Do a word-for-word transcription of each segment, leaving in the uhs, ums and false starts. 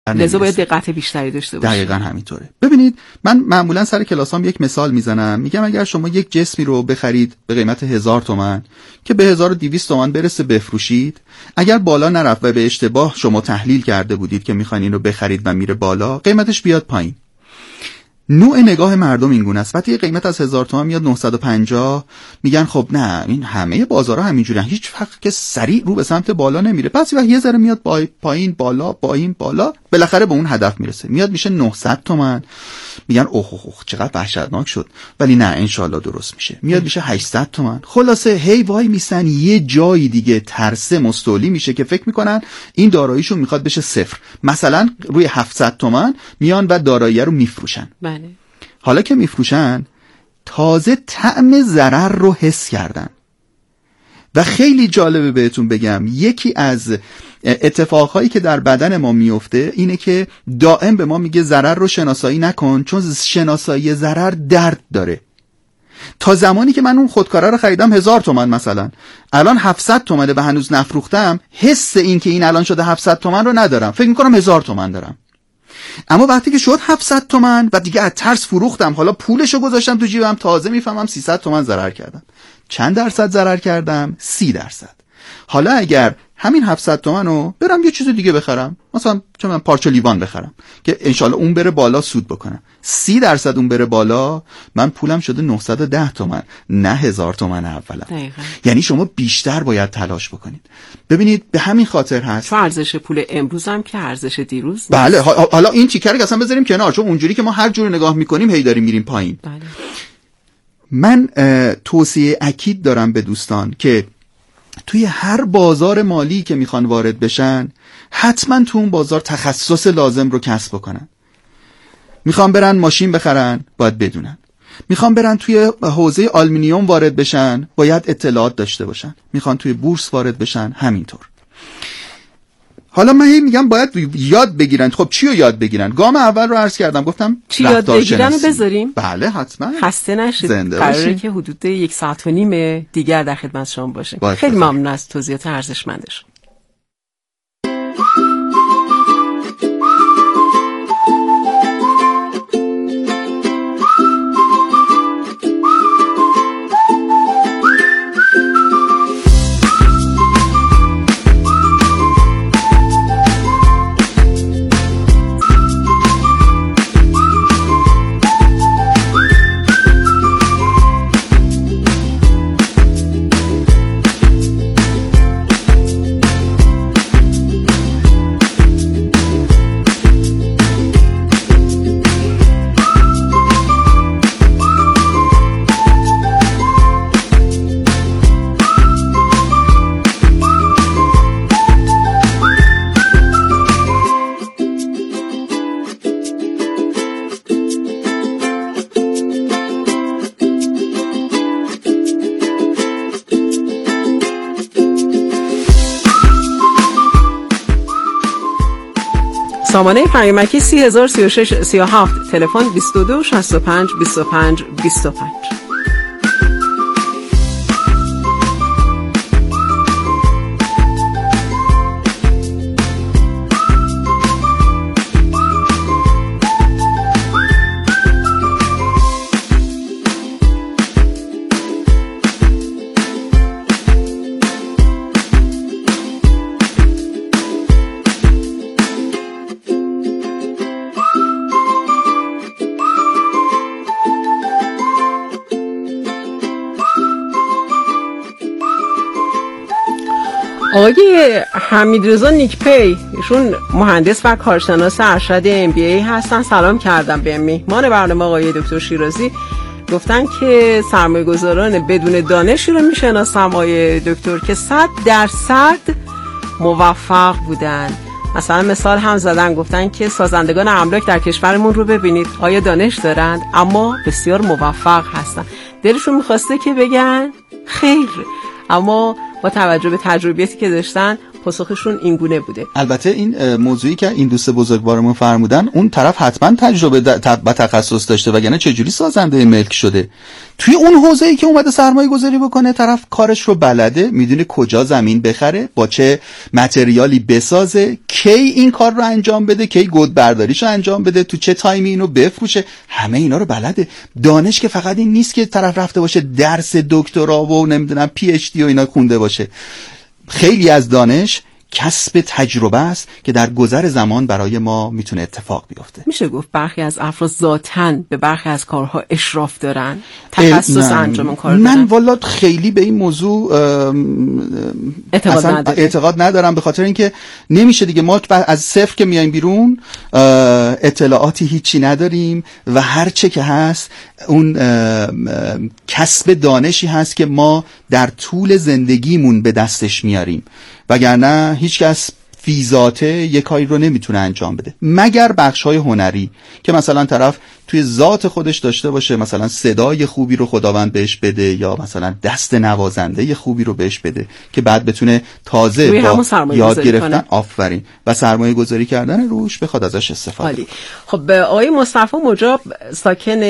لذا باید دقت بیشتری داشته باشید. دقیقاً همینطوره. ببینید من معمولا سر کلاسام یک مثال میزنم، میگم اگر شما یک جسمی رو بخرید به قیمت هزار تومان که به هزار و دویست تومان برسه بفروشید، اگر بالا نرفت و به اشتباه شما تحلیل کرده بودید که میخواین این رو بخرید و میره بالا، قیمتش بیاد پایین. نوع نگاه مردم این گونه است. وقتی قیمت از هزار تومان میاد نهصد و پنجاه، میگن خب نه این همه بازارها همینجوریه، هیچ وقت که سریع رو به سمت بالا نمیره. پس وقتی یه ذره میاد با پایین بالا پایین بالا، بالاخره به اون هدف میرسه، میاد میشه نهصد تومان، میگن اوه اوه اوه چقدر وحشتناک شد، ولی نه انشالله درست میشه. میاد میشه هشتصد تومان. خلاصه هی وای میسن یه جایی دیگه ترسه مستولی میشه که فکر میکنن این داراییشون میخواد بشه صفر. مثلا روی هفتصد تومان میان و دارایی رو میفروشن. بله. حالا که میفروشن تازه طعم ضرر رو حس کردن. و خیلی جالبه بهتون بگم، یکی از اتفاقهایی که در بدن ما میفته اینه که دائم به ما میگه ضرر رو شناسایی نکن، چون شناسایی ضرر درد داره. تا زمانی که من اون خودکاره رو خریدم هزار تومان مثلا، الان هفتصد تومانه و هنوز نفروختم، حس این که این الان شده هفتصد تومان رو ندارم، فکر میکنم هزار تومان دارم. اما وقتی که شد هفتصد تومان و دیگه از ترس فروختم، حالا پولشو گذاشتم تو جیبم، تازه میفهمم سیصد تومان ضرر کردم. چند درصد ضرر کردم؟ سی درصد. حالا اگر همین هفتصد تومان رو برم یه چیز دیگه بخرم، مثلا چه من پارچه لیوان بخرم که انشالله اون بره بالا سود بکنم، سی درصد اون بره بالا، من پولم شده نهصد و ده تومان، نه هزار تومان اولا. دقیقا. یعنی شما بیشتر باید تلاش بکنید. ببینید به همین خاطر هست چون ارزش پول امروز هم که ارزش دیروز نیست. بله. حالا این تیکر رو اصلا بذاریم کنار، چون اونجوری که ما هر جور نگاه میکنیم هی داریم میریم پایین. بله. من توصیه اکید دارم به دوستان که توی هر بازار مالی که میخوان وارد بشن، حتما تو اون بازار تخصص لازم رو کسب بکنن. میخوان برن ماشین بخرن، باید بدونن. میخوان برن توی حوزه آلومینیوم وارد بشن، باید اطلاعات داشته باشن. میخوان توی بورس وارد بشن، همینطور. حالا من هی میگم باید یاد بگیرن. خب چی رو یاد بگیرن؟ گام اول رو عرض کردم، گفتم چی یاد بگیرن رو بذاریم. بله حتما. خسته نشید. قراره که حدود یک ساعت و نیم دیگر در خدمت شما باشیم. خیلی ممنون از توضیحات ارزشمندش. سامانه پیامکی سی هزار و سی و شش سی و هفت، تلفن بیست و دو شصت و پنج بیست و پنج بیست و پنج. آقای حمیدرضا نیکپی، ایشون مهندس و کارشناس ارشد ام بی ای هستن. سلام کردم به مهمان برنامه آقای دکتر شیرازی. گفتن که سرمایه‌گذاران بدون دانشی رو میشناسم آقای دکتر که صد درصد موفق بودن. مثلا مثال هم زدن، گفتن که سازندگان املاک در کشورمون رو ببینید، آیا دانش دارند اما بسیار موفق هستن. دلشون میخواسته که بگن خیر، اما با توجه به تجربیاتی که داشتن پاسخشون این گونه بوده. البته این موضوعی که این دوست بزرگوارمون فرمودن، اون طرف حتما تجربه و تخصص داشته، وگرنه چجوری سازنده ملک شده؟ توی اون حوزه‌ای که اومده سرمایه گذاری بکنه، طرف کارش رو بلده، میدونه کجا زمین بخره، با چه متریالی بسازه، کی این کار رو انجام بده، کی گود برداریش رو انجام بده، تو چه تایمی اینو بفروشه، همه اینا رو بلده. دانش که فقط این نیست که طرف رفته باشه درس دکترا و نمیدونم پی اچ دی و اینا خونده باشه. خیلی از دانش کسب تجربه است که در گذر زمان برای ما میتونه اتفاق بیفته. میشه گفت برخی از افراد ذاتاً به برخی از کارها اشراف دارن، تخصص انجام اون کار دارن. من والا خیلی به این موضوع اعتقاد ندارم. اعتقاد ندارم به خاطر اینکه نمیشه دیگه. ما از صفر که میایم بیرون اطلاعاتی هیچی نداریم و هر چه که هست اون کسب دانشی هست که ما در طول زندگیمون به دستش میاریم، وگرنه هیچ کس فی ذاته یک کاری رو نمیتونه انجام بده مگر بخش‌های هنری که مثلا طرف توی ذات خودش داشته باشه، مثلا صدای خوبی رو خداوند بهش بده یا مثلا دست نوازنده خوبی رو بهش بده که بعد بتونه تازه با یاد گرفتن آفرین و سرمایه گذاری کردن روش بخواد ازش استفاده کنه. خب آقای مصطفی مجاب ساکن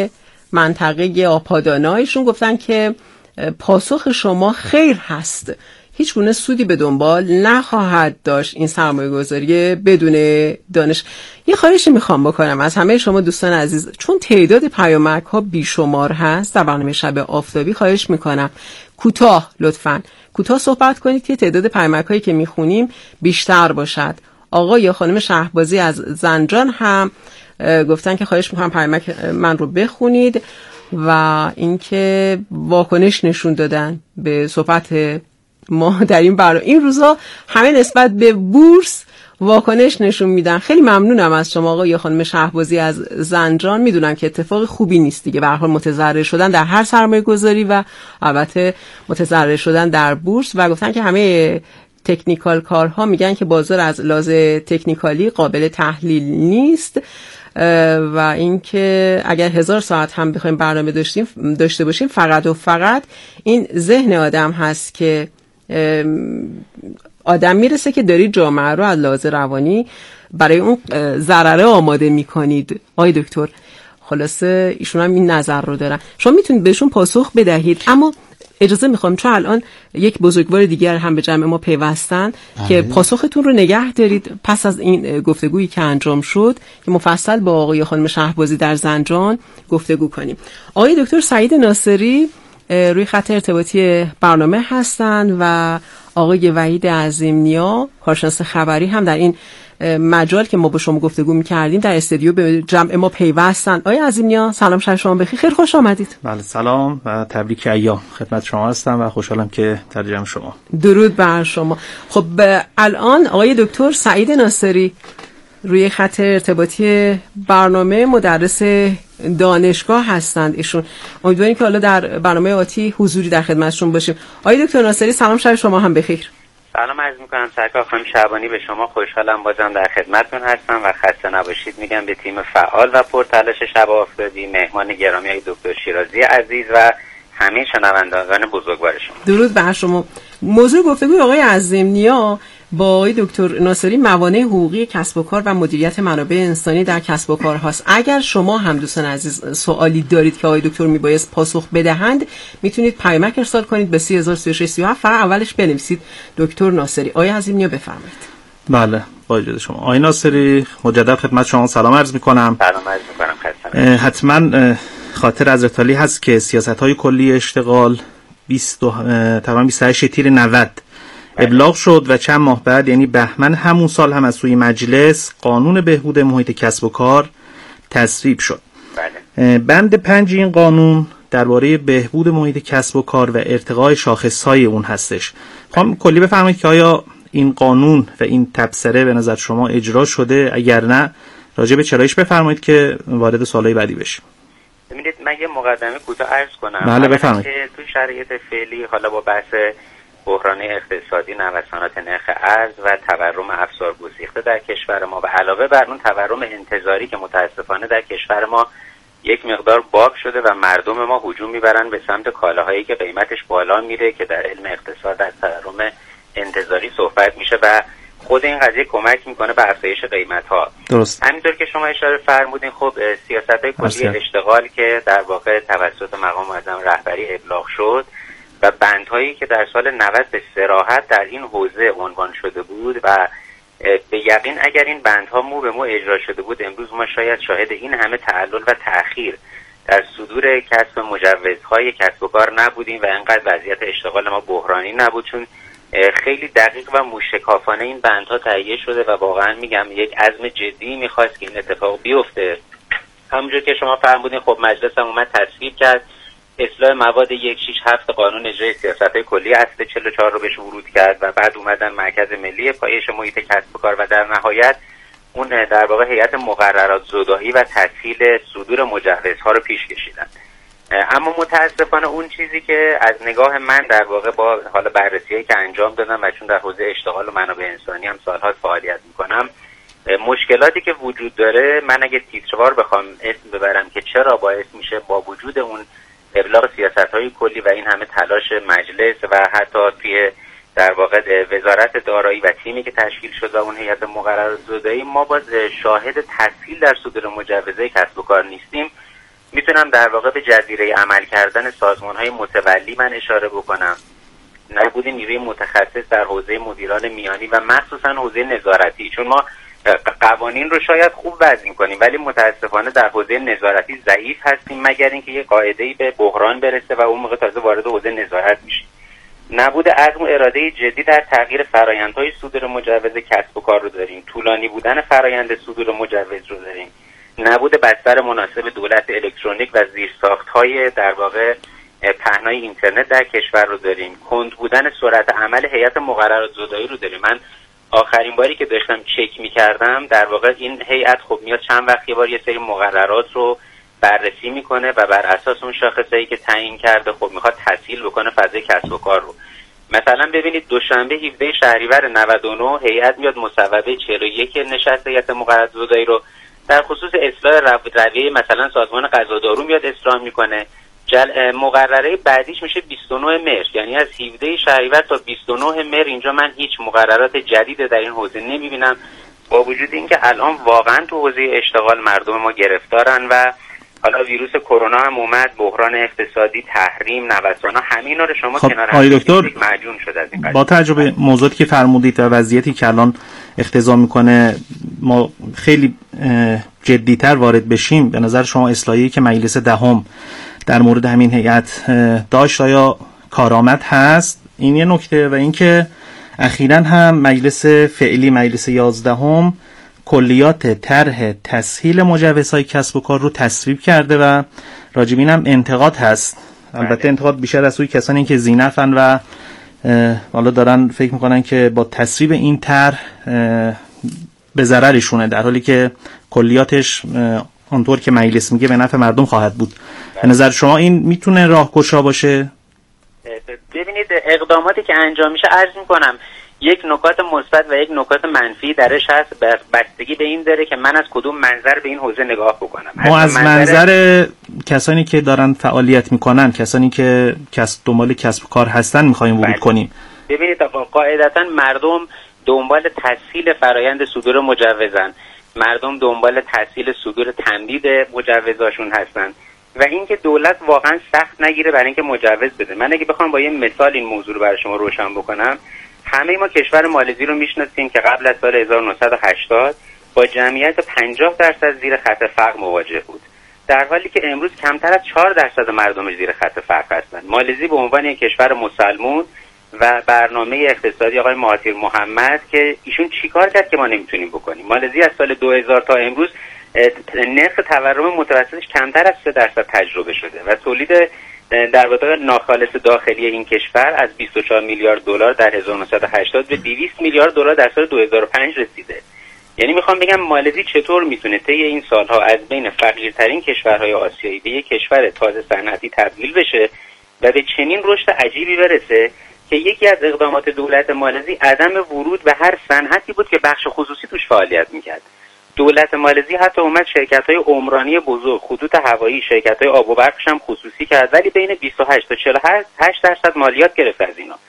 منطقه آپادانایشون گفتن که پاسخ شما خیر هست، هیچ گونه سودی به دنبال نخواهد داشت این سرمایه گذاری بدون دانش. یه خواهشی میخوام بکنم از همه شما دوستان عزیز، چون تعداد پیامک ها بیشمار هست در برنامه شب آفتابی، خواهش میکنم کوتاه، لطفاً کوتاه صحبت کنید که تعداد پیامک هایی که میخونیم بیشتر باشد. آقا یا خانم شهبازی از زنجان هم گفتن که خواهش میکنم پیامک من رو بخونید و اینکه واکنش نشون دادن به صحبت ما در این برنامه. این روزا همه نسبت به بورس واکنش نشون میدن. خیلی ممنونم از شما آقا یا خانم شهبازی از زنجان. میدونم که اتفاق خوبی نیست دیگه، به هر حال متضرر شدن در هر سرمایه گذاری و البته متضرر شدن در بورس، و گفتن که همه تکنیکال کارها میگن که بازار از لحاظ تکنیکالی قابل تحلیل نیست و اینکه اگر هزار ساعت هم بخوایم برنامه داشتیم داشته باشیم فقط و فقط این ذهن آدم هست که آدم میرسه که داری جامعه رو از لحاظ روانی برای اون ضرره آماده میکنید. آقای دکتر خلاصه ایشون هم این نظر رو دارن، شما میتونید بهشون پاسخ بدهید. اما اجازه میخوام چون الان یک بزرگوار دیگر هم به جمع ما پیوستن که پاسختون رو نگه دارید پس از این گفتگویی که انجام شد که مفصل با آقای خانم شهبازی در زنجان گفتگو کنیم. آقای دکتر سعید ناصری روی خط ارتباطی برنامه هستند و آقای وحید عظیم‌نیا کارشناس خبری هم در این مجال که ما با شما گفتگو می‌کردیم در استودیو به جمع ما پیوستن. آقای عظیم‌نیا سلام، شب شما بخیر، خیلی خوش آمدید. بله سلام و تبریک ایام خدمت شما هستم و خوشحالم که در جمع شما. درود بر شما. خب الان آقای دکتر سعید ناصری روی خط ارتباطی برنامه مدرس دانشگاه هستند ایشون. امیدواریم که حالا در برنامه آتی حضوری در خدمتشون باشیم. آقای دکتر ناصری سلام، شب شما هم بخیر. سلام عرض میکنم سرکار خانم شعبانی به شما، خوشحالم بازم در خدمتتون هستم و خسته نباشید میگم به تیم فعال و پرتلاش شب آفتابی، مهمان گرامی های دکتر شیرازی عزیز و همه شنوندگان بزرگوار شما. درود بر شما. موضوع گفتگوی آقای عظیم‌نیا با آقای دکتر ناصری موانع حقوقی کسب و کار و مدیریت منابع انسانی در کسب و کار هاست. اگر شما هم دوستان عزیز سوالی دارید که آقای دکتر میبایست پاسخ بدهند میتونید پیامک ارسال کنید به سی هزار و سی و شش سی و هفت، فقط اولش بنویسید دکتر ناصری. آقای عظیم‌نیا بفرمایید. بله با اجازه شما آقای ناصری مجدد خدمت شما سلام عرض میکنم. سلام عرض میکنم. خسته حتما خاطر از رتالی هست که سیاست‌های کلی اشتغال بیست تقریبا بیست و هشت تیر نود ابلاغ شد و چند ماه بعد یعنی بهمن همون سال هم از سوی مجلس قانون بهبود محیط کسب و کار تصویب شد. بله. بند پنج این قانون درباره بهبود محیط کسب و کار و ارتقای شاخصهای اون هستش. خواهم کلی بفرمایید که آیا این قانون و این تبصره به نظر شما اجرا شده؟ اگر نه راجع به چرایش بفرمایید که وارد سوالای بعدی بشیم. ببینید من یه مقدمه کوتاه عرض کنم. بله بفرمایید. که تو شرایط فعلی حالا با بحث بحران اقتصادی، نوسانات نرخ ارز و تورم افزار گسیخته در کشور ما و علاوه بر اون تورم انتظاری که متاسفانه در کشور ما یک مقدار باگ شده و مردم ما هجوم میبرن به سمت کالاهایی که قیمتش بالا میره که در علم اقتصاد از تورم انتظاری صحبت میشه و خود این قضیه کمک میکنه به افزایش قیمت‌ها. درست. همینطور که شما اشاره فرمودین، خب سیاست‌های کلی اشتغال که در واقع توسط مقام معظم رهبری ابلاغ شد و بندهایی که در سال نود به صراحت در این حوزه عنوان شده بود و به یقین اگر این بندها مو به مو اجرا شده بود، امروز ما شاید شاهد این همه تعلل و تأخیر در صدور کسب مجوزهای کسب و کار نبودیم و انقدر وضعیت اشتغال ما بحرانی نبود، چون خیلی دقیق و موشکافانه این بندها تهیه شده و واقعا میگم یک عزم جدی میخواست که این اتفاق بیفته. همونجور که شما فرمودین، خب مجلس هم اومد تصویب کرد، اصلاح مواد صد و شصت و هفت قانون اجرای سیاست‌های کلی اصل چهل و چهار رو بهش ورود کرد و بعد اومدن مرکز ملی پایش محیط کسب و کار و در نهایت اون در واقع هیئت مقررات زدایی و تسهیل صدور مجوزها رو پیش کشیدن. اما متاسفانه اون چیزی که از نگاه من در واقع با حالا بررسی‌هایی که انجام دادم و چون در حوزه اشتغال و منابع انسانی هم سال‌ها فعالیت می‌کنم، مشکلاتی که وجود داره، من اگه تیتروار بخوام اسم ببرم که چرا باعث میشه با وجود اون ابلاغ سیاست‌های کلی و این همه تلاش مجلس و حتی توی در واقع وزارت دارایی و تیمی که تشکیل شد و اون هیئت مقررات زدایی، ما باز شاهد تسهیل در صدور مجوزهای کسب و کار نیستیم. میتونم در واقع به جزیره عمل کردن سازمان‌های متولی من اشاره بکنم، نبود نیروی متخصص در حوزه مدیران میانی و مخصوصا حوزه نظارتی، چون ما قوانین رو شاید خوب وضع کنیم ولی متاسفانه در حوزه نظارتی ضعیف هستیم، مگر اینکه یه قاعده‌ای به بحران برسه و اون موقع تازه وارد حوزه نظارت میشیم. نبود عزم و اراده جدی در تغییر فرآیندهای صدور مجوز کسب و کار رو داریم، طولانی بودن فرآیند صدور مجوز رو داریم، نبود بستر مناسب دولت الکترونیک و زیرساخت‌های در واقع پهنای اینترنت در کشور رو داریم، کند بودن سرعت عمل هیئت مقررات زدایی رو داریم. من آخرین باری که داشتم چک می‌کردم، در واقع این هیئت خب میاد چند وقت یه بار یه سری مقررات رو بررسی میکنه و بر اساس اون شاخصهایی که تعیین کرده خب میخواد تسهیل بکنه فضای کسب و کار رو. مثلا ببینید دوشنبه هفدهم شهریور نود و نه هیئت میاد مصوبه چهل و یک نشست هیئت مقررات زدایی رو در خصوص اصلاح رویه مثلا سازمان غذا دارو میاد اصلاح میکنه. جل... مقرره بعدیش میشه بیست و نه مهر، یعنی از هفدهم شهریور تا بیست و نه مهر اینجا من هیچ مقررات جدید در این حوزه نمیبینم، با وجود اینکه الان واقعا تو حوزه اشتغال مردم ما گرفتارن و حالا ویروس کرونا هم اومد، بحران اقتصادی، تحریم، نوسانا، همینا رو شما خب کنار هم معجون شد از این قضیه. با تجربه موضوعی که فرمودید و وضعیتی که الان اقتضا میکنه ما خیلی جدی‌تر وارد بشیم، به نظر شما اصلاحی که مجلس دهم در مورد همین هیئت داشت آیا کارآمد هست؟ این یه نکته. و اینکه اخیراً هم مجلس فعلی مجلس یازدهم کلیات طرح تسهیل مجوزهای کسب و کار رو تصویب کرده و راجب این هم انتقاد هست. البته انتقاد بیشتر از سوی کسانی که ذی‌نفعن و حالا دارن فکر میکنن که با تصویب این طرح به ضررشونه، در حالی که کلیاتش اونطور که مجلس میگه به نفع مردم خواهد بود. به نظر شما این میتونه راهگشا باشه؟ ببینید اقداماتی که انجام میشه، عرض میکنم یک نکات مثبت و یک نکات منفی درش هست، بستگی به این داره که من از کدوم منظر به این حوزه نگاه بکنم. ما از منظر, منظر کسانی که دارن فعالیت میکنن، کسانی که کسب دنبال کسب و کار هستن میخوایم ورود کنیم. ببینید قاعدتا مردم دنبال تسهیل فرایند صدور مجوزن، مردم دنبال تسهیل صدور تمدید مجوزاشون هستن و اینکه دولت واقعا سخت نگیره برای اینکه مجوز بده. من اگه بخوام با یه مثال این موضوع رو برای شما روشن بکنم، همه ما کشور مالزی رو میشناسیم که قبل از سال هزار و نهصد و هشتاد با جمعیت پنجاه درصد زیر خط فقر مواجه بود، در حالی که امروز کمتر از چهار درصد مردمش زیر خط فقر هستند. مالزی به عنوان یک کشور مسلمان و برنامه اقتصادی آقای مهاتیر محمد که ایشون چیکار کرد که ما نمیتونیم بکنیم. مالزی از سال دو هزار تا امروز نرخ تورم متوسطش کمتر از سه درصد تجربه شده و تولید در واقع ناخالص داخلی این کشور از بیست و چهار میلیارد دلار در هزار و نهصد و هشتاد به دویست میلیارد دلار در سال دو هزار و پنج رسیده. یعنی میخوام بگم مالزی چطور میتونه طی این سالها از بین فقیرترین کشورهای آسیایی به یک کشور تازه صنعتی تبدیل بشه و به چنین رشد عجیبی برسه که یکی از اقدامات دولت مالزی عدم ورود به هر صنعتی بود که بخش خصوصی توش فعالیت میکرد. دولت مالزی حتی اومد شرکت‌های عمرانی بزرگ، خطوط هوایی، شرکت‌های آب و برقش هم خصوصی کرد، ولی بین بیست و هشت تا چهل و هشت درصد مالیات گرفت از اینا.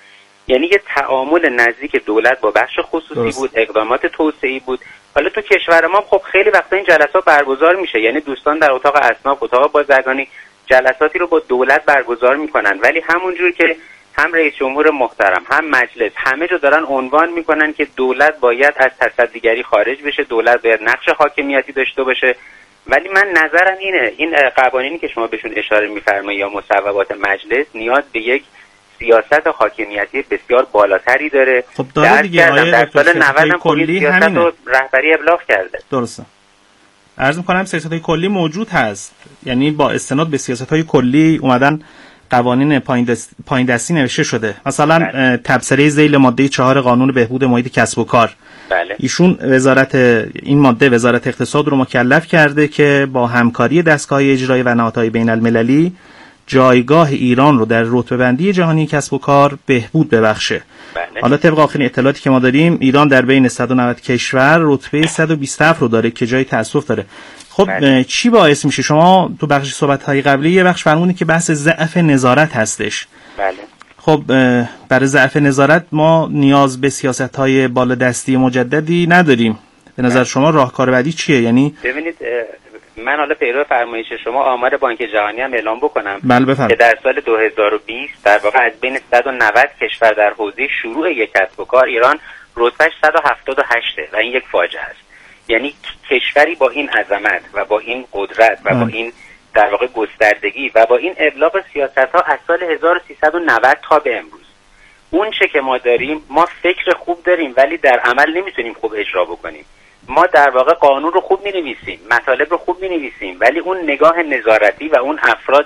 یعنی یه تعامل نزدیک دولت با بخش خصوصی درست. بود، اقدامات توسعه‌ای بود. حالا تو کشور ما خب خیلی وقتا این جلسات برگزار میشه، یعنی دوستان در اتاق اصناف، اتاق بازرگانی جلساتی رو با دولت برگزار میکنن، ولی همونجور که هم رئیس جمهور محترم هم مجلس همه جا دارن عنوان میکنن که دولت باید از تصدیگری خارج بشه، دولت باید نقش حاکمیتی داشته باشه، ولی من نظرم اینه این قوانینی که شما بهشون اشاره میفرمایید یا مصوبات مجلس نیاز به یک سیاست حاکمیتی بسیار بالاتری داره. خب داره دیگه، در سال نود هم کلی سیاست و رهبری ابلاغ کرده. درسته. عرض می‌کنم سیاست‌های کلی موجود هست، یعنی با استناد به سیاست‌های کلی اومدن قوانین پایین دست... پایین دستی نوشته شده. مثلا بله. تبصره ذیل ماده چهار قانون بهبود محیط کسب و کار. بله. ایشون وزارت این ماده وزارت اقتصاد رو مکلف کرده که با همکاری دستگاه‌های اجرایی و نهادهای بین‌المللی جایگاه ایران رو در رتبه‌بندی جهانی کسب و کار بهبود ببخشه. بله. حالا طبق آخرین اطلاعاتی که ما داریم ایران در بین صد و نود کشور رتبه صد و بیست و هفت رو داره که جای تأسف داره. خب بله. چی باعث میشه؟ شما تو بخش صحبت‌های قبلی یه بخش فرمودید که بحث ضعف نظارت هستش. بله. خب برای ضعف نظارت ما نیاز به سیاست‌های بالادستی مجددی نداریم. به نظر شما راهکار بعدی چیه؟ یعنی ببینید من حالا پیرو فرمایش شما آمار بانک جهانی هم اعلام بکنم بله که در سال دو هزار و بیست در واقع از بین صد و نود کشور در حوزه شروع یک کسب و کار ایران رتبهش صد و هفتاد و هشت و این یک فاجعه است. یعنی کشوری با این عظمت و با این قدرت و ام. با این در واقع گستردگی و با این ابلاغ سیاست‌ها از سال هزار و سیصد و نود تا به امروز اون چه که ما داریم، ما فکر خوب داریم ولی در عمل نمیتونیم خوب اجرا بکنیم. ما در واقع قانون رو خوب می‌نویسیم، مطالب رو خوب می‌نویسیم، ولی اون نگاه نظارتی و اون افراد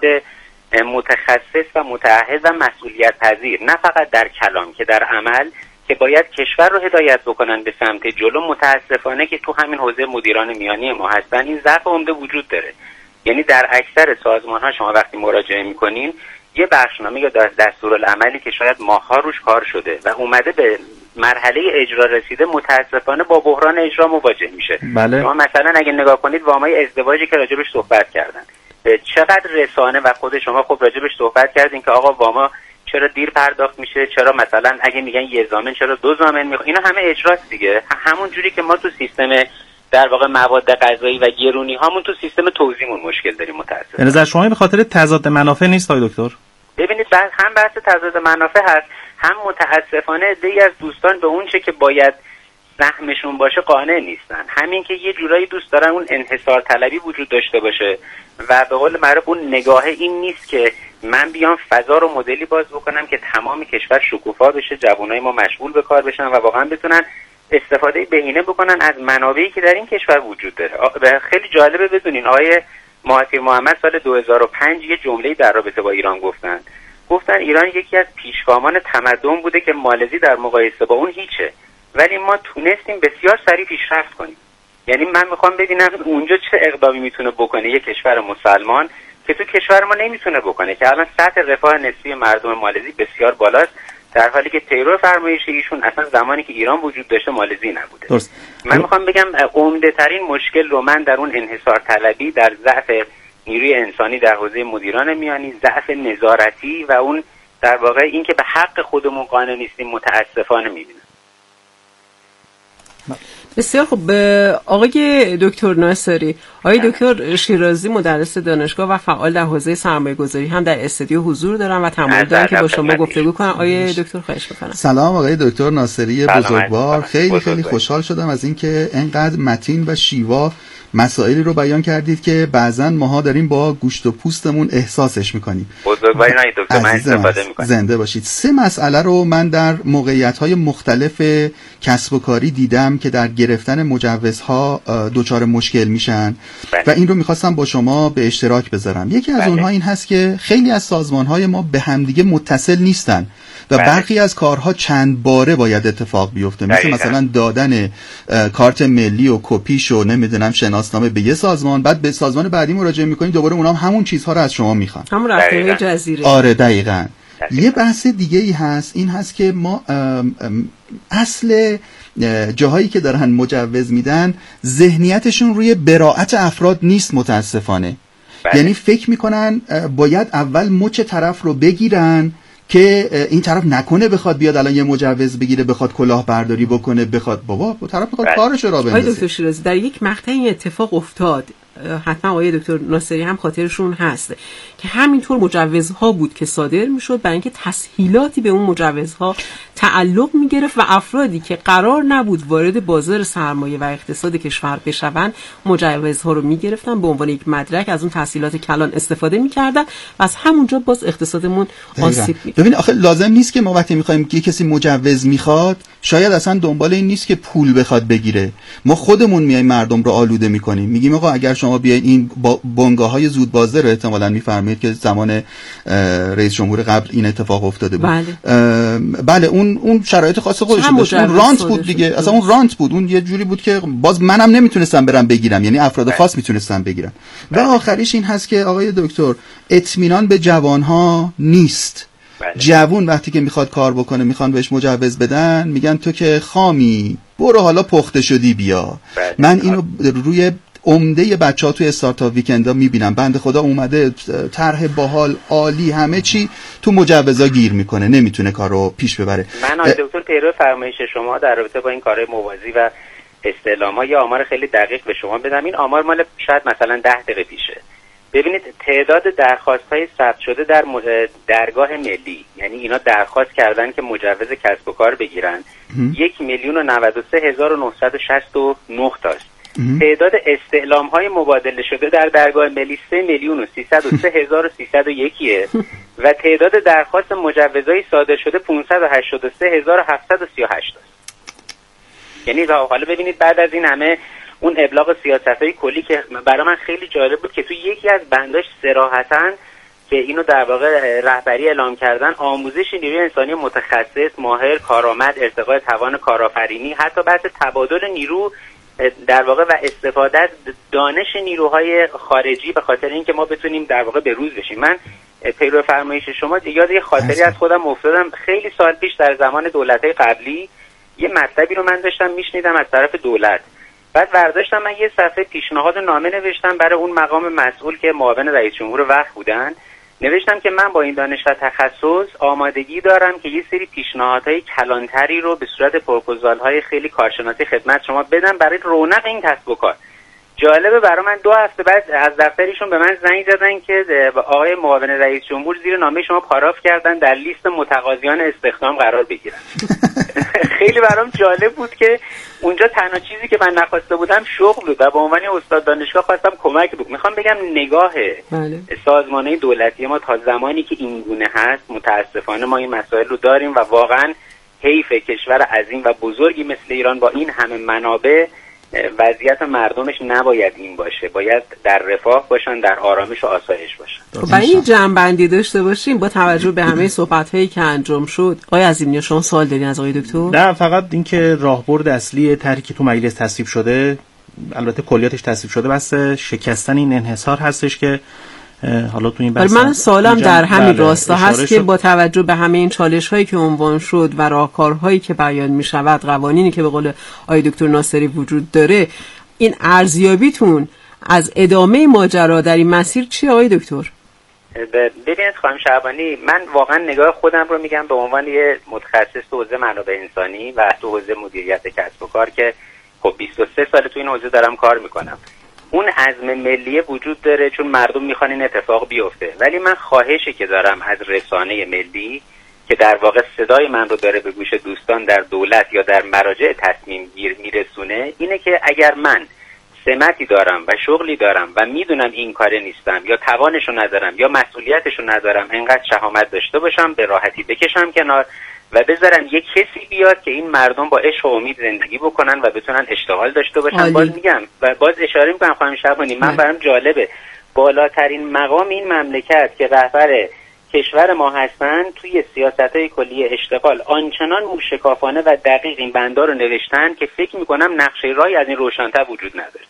متخصص و متعهد و مسئولیت پذیر نه فقط در کلام که در عمل که باید کشور رو هدایت بکنن به سمت جلو، متاسفانه که تو همین حوزه مدیران میانی ما هستن این ضعف عمده وجود داره. یعنی در اکثر سازمان‌ها شما وقتی مراجعه می‌کنین یه بخشنامه یا دستورالعملی که شاید ماه‌ها روش کار شده و اومده به مرحله اجرا رسیده، متاسفانه با بحران اجرا مواجه میشه. بله. شما مثلا اگه نگاه کنید وامای ازدواجی که راجبش صحبت کردن، چقدر رسانه و خود شما خب راجبش صحبت کردین که آقا واما چرا دیر پرداخت میشه، چرا مثلا اگه میگن یه زامن چرا دو زامن میخواد، اینا همه اجراست دیگه. همون جوری که ما تو سیستم در واقع مواد غذایی و گرونی هامون تو سیستم توزیعمون مشکل داریم متاسفانه. به نظر شما به خاطر تضاد منافع نیست آقای دکتر؟ ببینید بعد هم بحث تضاد منافع هست، هم متاسفانه عده‌ای از دوستان به اون چه که باید سهمشون باشه قانع نیستن. همین که یه جورایی دوست دارن اون انحصار طلبی وجود داشته باشه و به قول معروف اون نگاه این نیست که من بیام فضا رو مدلی باز بکنم که تمام کشور شکوفا بشه، جوانای ما مشغول به کار بشن و واقعا بتونن استفاده بهینه بکنن از منابعی که در این کشور وجود داره. خیلی جالبه بدونین آقای مهاتیر محمد سال دو هزار و پنج یه جمله‌ای در رابطه با ایران گفتن. گفتن ایران یکی از پیشگامان تمدن بوده که مالزی در مقایسه با اون هیچه، ولی ما تونستیم بسیار سریع پیشرفت کنیم. یعنی من میخوام ببینم اونجا چه اقدامی میتونه بکنه یک کشور مسلمان که تو کشور ما نمیتونه بکنه، که الان سطح رفاه نسبی مردم مالزی بسیار بالاست، در حالی که پیرو فرمایش ایشون اصلا زمانی که ایران وجود داشته مالزی نبوده. درست. من میخوام بگم عمده ترین مشکل رو من در اون انحصار طلبی، در ضعف نیروی انسانی در حوزه مدیران میانی، ضعف نظارتی و اون در واقع این که به حق خودمون قانع نیستیم متاسفانه میبینم. بسیار خوب. آقای دکتر ناصری، آقای دکتر شیرازی مدرس دانشگاه و فعال در حوزه سرمایه‌گذاری هم در استودیو حضور دارن و تمایل دارن که با شما گفتگو کنن. آقای دکتر خواهش می‌کنم. سلام آقای دکتر ناصری بزرگوار، خیلی خیلی خوشحال شدم از اینکه اینقدر متین و شیوا مسائلی رو بیان کردید که بعضا ماها داریم با گوشت و پوستمون احساسش میکنیم. بزرگواری نه دکتر، من استفاده میکنم. زنده باشید. سه مسئله رو من در موقعیت‌های مختلف کسب و کاری دیدم که در گرفتن مجوزها دچار مشکل میشن بله. و این رو میخواستم با شما به اشتراک بذارم. یکی از بله. اونها این هست که خیلی از سازمان‌های ما به همدیگه متصل نیستن و بله. برخی از کارها چند باره باید اتفاق بیفته، مثل مثلا دادن کارت ملی و کپیش و نمیدونم شناسنامه به یه سازمان، بعد به سازمان بعدی مراجعه میکنید دوباره اونام هم همون چیزها رو از شما میخوان، همون رفتار جزیره. آره دقیقاً. یه بحث دیگه ای هست، این هست که ما ام ام اصل جاهایی که دارن مجوز میدن ذهنیتشون روی براءت افراد نیست متاسفانه. بله. یعنی فکر میکنن باید اول مچ طرف رو بگیرن که این طرف نکنه بخواد بیاد الان یه مجوز بگیره، بخواد کلاهبرداری بکنه، بخواد بابا اون طرف بخواد کارش رو راه بندازه. آقای دکتر شیرازی در یک مقطعی این اتفاق افتاد، حتما آقای دکتر ناصری هم خاطرشون هست که همینطور مجوزها بود که صادر میشد برای اینکه تسهیلاتی به اون مجوزها تعلق میگرفت و افرادی که قرار نبود وارد بازار سرمایه و اقتصاد کشور بشوند مجوزها رو میگرفتن به عنوان یک مدرک، از اون تسهیلات کلان استفاده میکردن و از همونجا باز اقتصادمون آسیب می‌بینه. ببین آخه لازم نیست که ما وقتی میخوایم که کسی مجوز میخواد شاید اصلا دنبال این نیست که پول بخواد بگیره، ما خودمون میایم مردم رو آلوده میکنیم، میگیم آقا اگر شما بیاین این بنگاه‌های زود بازده رو احتمالاً میفرمایید که زمان رئیس جمهور قبل این اتفاق افتاده بود. بله, بله اون اون شرایط خاص خودش داشت، اون رانت بود دیگه، اصلا اون رانت بود، اون یه جوری بود که باز منم نمیتونستم برم بگیرم، یعنی افراد خاص میتونستن بگیرن. و آخریش این هست که آقای دکتر اطمینان به جوانها نیست. جوون وقتی که میخواد کار بکنه میخوان بهش مجوز بدن، میگن تو که خامی برو حالا پخته شدی بیا. من اینو روی عمده بچه‌ها توی استارتاپ ویکندا میبینم، بنده خدا اومده طرح باحال عالی همه چی تو مجوزا گیر میکنه، نمیتونه کارو پیش ببره. من آقای دکتر پیرو فرمایش شما در رابطه با این کارهای موازی و استعلام‌ها یه آمار خیلی دقیق به شما بدم. این آمار مال شاید مثلا ده دقیقه پیشه. ببینید تعداد درخواست‌های ثبت شده در درگاه ملی، یعنی اینا درخواست کردن که مجوز کسب و کار بگیرن، یک میلیون و نود و سه هزار و نهصد و شصت و نه تاست. تعداد استعلام‌های مبادله شده در درگاه ملی سه میلیون و سیصد و سه هزار و سیصد و یکیه و تعداد درخواست مجوزهای صادر شده پانصد و هشتاد و سه هزار و هفتصد و سی و هشت است. یعنی حالا ببینید بعد از این همه اون ابلاغ سیاست‌های کلی که برای من خیلی جالب بود که توی یکی از بنداش صراحتاً که اینو در واقع رهبری اعلام کردن، آموزش نیروی انسانی متخصص، ماهر، کارآمد، ارتقاء توان کارآفرینی، حتی بحث تبادل نیرو در واقع و استفاده از دانش نیروهای خارجی به خاطر اینکه ما بتونیم در واقع به روز بشیم. من پیرو فرمایش شما یاد یه خاطری از خودم افتادم. خیلی سال پیش در زمان دولت‌های قبلی یه مطلبی رو من داشتم میشنیدم از طرف دولت، بعد برداشتم من یه صفحه پیشنهاد نامه نوشتم برای اون مقام مسئول که معاون رئیس جمهور وقت بودن. نوشتم که من با این دانش و تخصص آمادگی دارم که یه سری پیشنهادهای کلانتری رو به صورت پروپوزال‌های خیلی کارشناسی خدمت شما بدم برای رونق این کسب و کار. جالبه برای من دو هفته بعد از دفترشون به من زنگ زدن که آقای معاون رئیس جمهور زیر نامه شما پاراف کردن در لیست متقاضیان استخدام قرار بگیرن. خیلی برام جالب بود که اونجا تنها چیزی که من نخواسته بودم شغل بود و به عنوان استاد دانشگاه خواستم کمک بود. میخوام بگم نگاه سازمانه دولتی ما تا زمانی که این گونه هست متاسفانه ما این مسائل رو داریم و واقعا حیف کشور عظیم و بزرگی مثل ایران با این همه منابع وضعیت مردمش نباید این باشه، باید در رفاه باشن، در آرامش و آسایش باشن. و این جمع‌بندی داشته باشیم با توجه به همه صحبت‌هایی که انجام شد. آقای عظیمی شما سوال دارین از آقای دکتر؟ نه، فقط اینکه راهبرد اصلی طرحی که تو مجلس تصویب شده، البته کلیاتش تصویب شده، بس شکستن این انحصار هستش که حالا تو این بحث من سوالم در همین راستا هست که با توجه به همه این چالش‌هایی که عنوان شد و راهکارهایی که بیان می‌شود، قوانینی که به قول آقای دکتر ناصری وجود داره، این ارزیابیتون از ادامه ماجرا در این مسیر چیه آقای دکتر؟ ببینید خانم شعبانی، من واقعا نگاه خودم رو میگم به عنوان یه متخصص تو حوزه منابع انسانی و تو حوزه مدیریت کسب و کار که خب بیست و سه سال تو این حوزه دارم کار میکنم. اون عزم ملی وجود داره چون مردم میخوان این اتفاق بیفته، ولی من خواهشی که دارم از رسانه ملی که در واقع صدای من رو داره به گوش دوستان در دولت یا در مراجع تصمیم گیر میرسونه اینه که اگر من سمتی دارم و شغلی دارم و میدونم این کاره نیستم یا توانشو ندارم یا مسئولیتشو ندارم، انقدر شهامت داشته باشم به راحتی بکشم کنار و بذارم یک کسی بیاد که این مردم با عشق و امید زندگی بکنن و بتونن اشتغال داشته باشن. آلی. باز میگم و باز اشاره میکنم خانم شعبانی، من برام جالبه بالاترین مقام این مملکت که رهبر کشور ما هستن توی سیاست‌های کلی اشتغال آنچنان موشکافانه و دقیق این بندا رو نوشتن که فکر میکنم نقشه راهی از این روشن‌تر وجود نداره.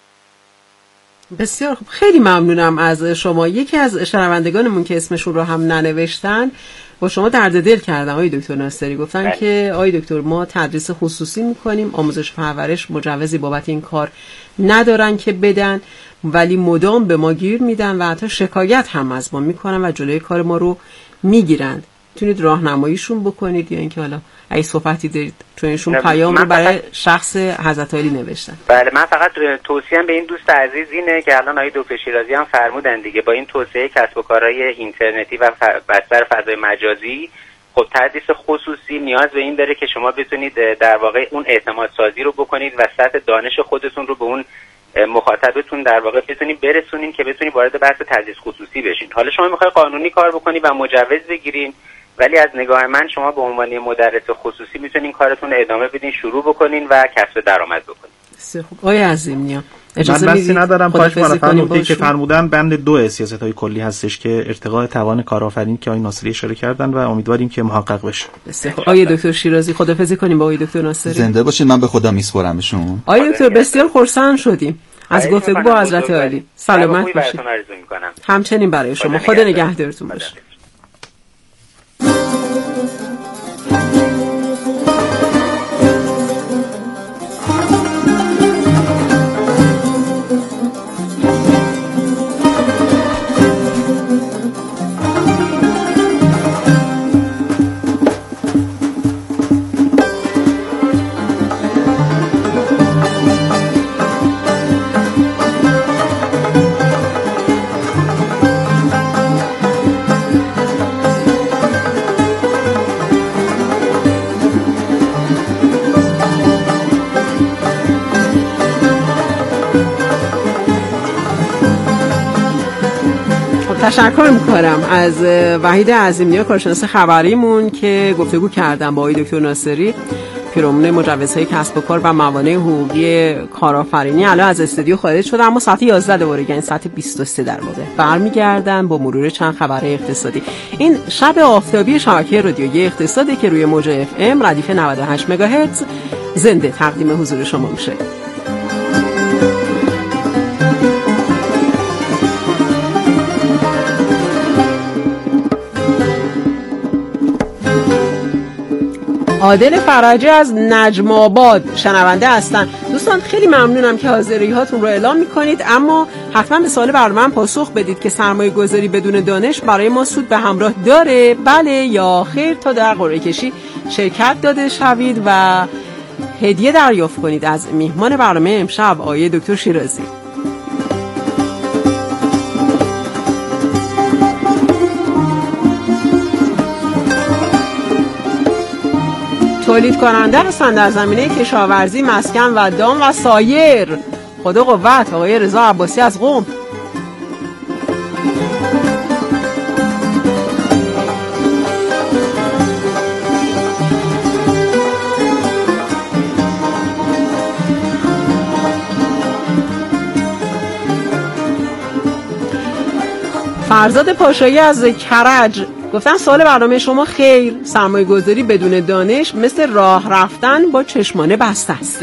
بسیار خوب، خیلی ممنونم از شما. یکی از شنوندگانمون که اسمشون رو هم ننوشتن با شما درد دل کردن آقای دکتر ناصری، گفتن بله. که آقای دکتر ما تدریس خصوصی میکنیم، آموزش پرورش مجوزی بابت این کار ندارن که بدن، ولی مدام به ما گیر میدن و حتی شکایت هم از ما میکنن و جلوی کار ما رو میگیرند. میتونید راهنماییشون بکنید یا اینکه حالا اگه صحبتی دارید، چون ایشون پیام رو برای شخص حضرت عالی نوشتن. بله، من فقط توصیه‌ام به این دوست عزیز اینه که الان آقای دکتر شیرازی هم فرمودن دیگه، با این توسعه کسب و کارهای اینترنتی و بستر فضای مجازی، خب تدریس خصوصی نیاز به این داره که شما بتونید در واقع اون اعتماد سازی رو بکنید و سطح دانش خودتون رو به اون مخاطبتون در واقع بتونید برسونین که بتونید وارد بحث تدریس خصوصی بشین. حالا شما میخواید قانونی کار بکنید و مجوز بگیرین، ولی از نگاه من شما به عنوان مدرس خصوصی میتونین کارتون ادامه بدین، شروع بکنین و کسب درآمد بکنین. بسیار خوب. آقای عظیمیان اجازه من بسی ندارم، خواهش می‌کنم فرمودید که فرمودن بند دو سیاست‌های کلی هستش که ارتقاء توان کارآفرین که آقای ناصری اشاره کردن و امیدواریم که محقق بشه. بسیار خوب. آقای دکتر شیرازی خداحافظی کنیم با آقای دکتر ناصری. زنده باشین، من به خدا میسپارمشون. آقای دکتر بسیار خرسند شدیم از گفتگو با حضرت عالی. سلامت باشید. همچنین برای شما. خدا نگهدارتون باشه. تشکر میکنم از وحید عظیمیان کارشناس خبریمون که گفتگو کردم با آقای دکتر ناصری پیرامون مجوزهای کسب و کار و موانع حقوقی کارآفرینی. الان از استودیو خارج شده اما ساعت یازده دوباره، یعنی ساعت بیست و سه در واقع برمیگردن با مرور چند خبر اقتصادی. این شب آفتابی شبکه رادیویی اقتصادی که روی موج اف ام ردیف نود و هشت مگاهرتز زنده تقدیم حضور شما میشه. عادل فرجی از نجم آباد شنونده هستن. دوستان خیلی ممنونم که حاضری هاتون رو اعلام میکنید، اما حتما به سوال برنامه پاسخ بدید که سرمایه گذاری بدون دانش برای ما سود به همراه داره، بله یا خیر، تا در قرعه کشی شرکت داده شوید و هدیه دریافت کنید از میهمان برنامه امشب آقای دکتر شیرازی. تولید کننده هستند در زمینه کشاورزی، مسکن و دام و سایر. خدا قوت. آقای رضا عباسی از قم. فرزاد پاشایی از کرج گفتن سوال برنامه شما خیر، سرمایه گذاری بدون دانش مثل راه رفتن با چشمانه بسته است.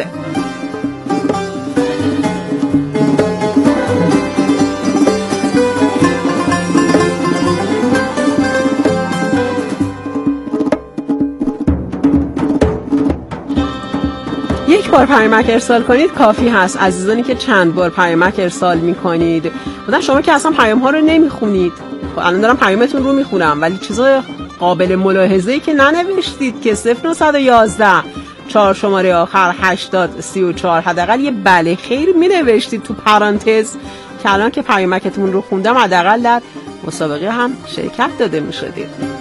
یک بار پیامک ارسال کنید کافی هست. عزیزانی که چند بار پیامک ارسال میکنید، بودن شما که اصلا پیام ها رو نمیخونید. الان دارم پیامتون رو میخونم ولی چیزای قابل ملاحظه‌ای که ننوشتید که صفر نهصد و یازده چهار شماره آخر هشتاد سی و چهار حداقل یه بله خیر مینوشتید تو پرانتز که الان که پیامکتون رو خوندم حداقل در مسابقه هم شرکت داده میشدید.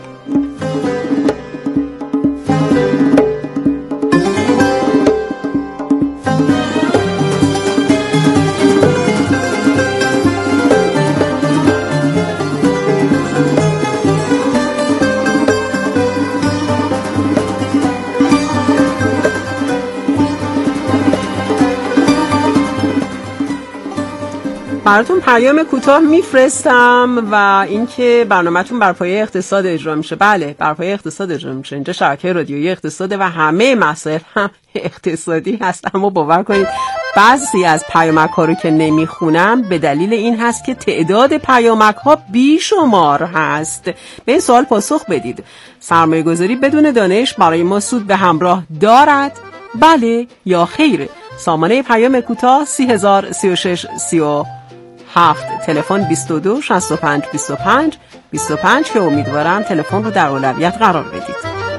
براتون پیام کوتاه میفرستم و اینکه برنامه‌تون بر پایه اقتصاد اجرا میشه. بله، بر پایه اقتصاد اجرا میشه. اینجا شبکه رادیویی اقتصاد و همه مسائل هم اقتصادی هست، اما باور کنید بعضی از پیامک‌ها رو که نمیخونم به دلیل این هست که تعداد پیامک‌ها بیشمار هست. به این سوال پاسخ بدید. سرمایه‌گذاری بدون دانش برای ما سود به همراه دارد؟ بله یا خیر؟ سامانه پیام کوتاه سی هزار سی و شش سی و هفت. تلفن بیست و دو شصت و پنج بیست و پنج بیست و پنج که امیدوارم تلفن رو در اولویت قرار بدید.